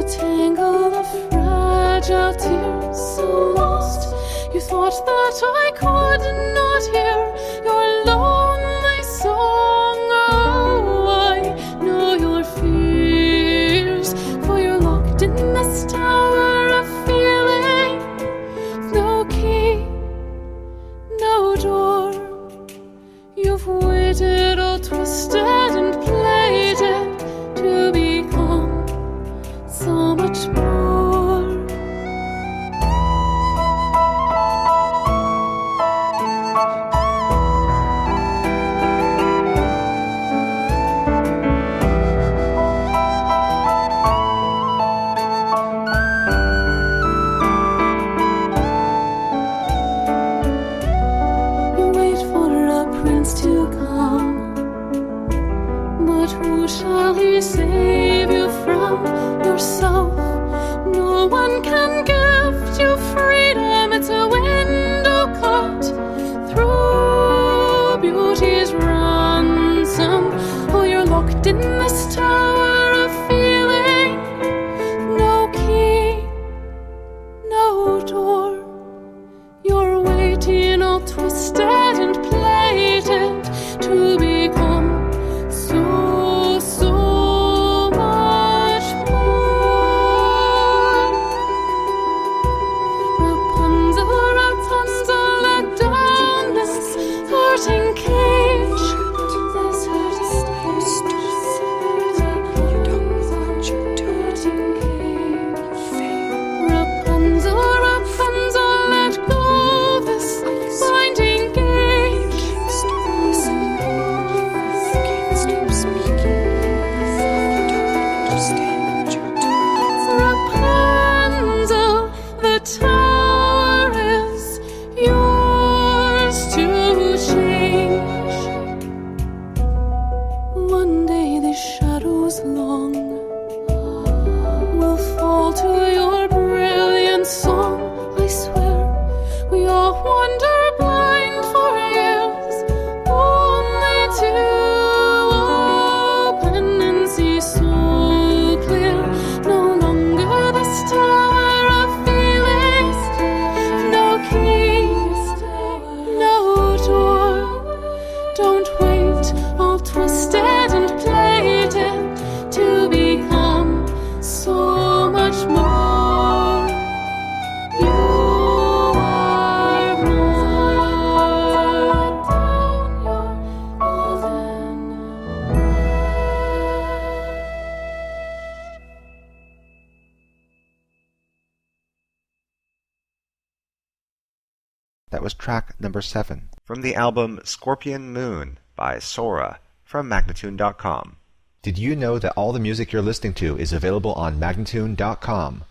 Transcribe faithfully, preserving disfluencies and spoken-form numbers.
a tangle of fragile tears, so lost you thought that I could not hear your lonely song. Oh, I know your fears, for you're locked in this tower of feeling. No key, no door. You've waited all twisted and played it to become so much more. You wait for a prince to come, but who shall he save you from yourself? No one can gift you freedom. It's a window cut through beauty's ransom. Oh, you're locked in this tower of feeling. No key, no door. You're waiting all twisted and plated to become so, so much more. Rapunzel, Rapunzel, let down this hurting cage. This hurting cage. You don't want your hurting cage. Rapunzel, Rapunzel, let go this binding cage. Can't stop speaking. You don't understand what you're doing. Rapunzel, the tower is yours to change. One day the shadows long will fall to your brilliant song. I swear we all wander blind for years, only to open and see so clear. No longer this tower of feelings. No keys, no door. Don't wait all twisted and plated to become so much more. You are more down your golden. That was track number seven from the album Scorpion Moon by Sora from Magnatune dot com. Did you know that all the music you're listening to is available on Magnatune dot com?